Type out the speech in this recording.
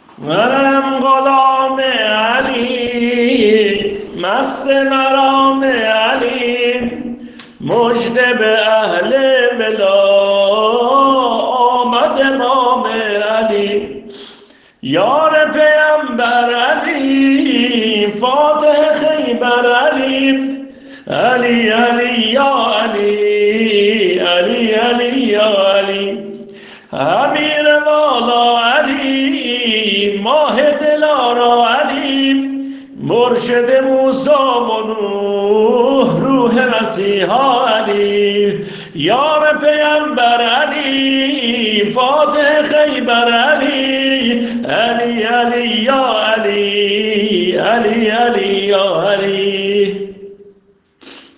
منم غلام علی، مست مرام علی، مژده به اهل ولا آمد امام علی. یار پیمبر علی، فاتح خیبر علی، علی علی یا علی، علی علی یا علی. امیر والا علی، ماه دلارا علی، مرشد موسی و نوح، روح مسیحا علی. یار پیمبر علی، فاتح خیبر علی، علی علی یا علی، علی علی یا علی.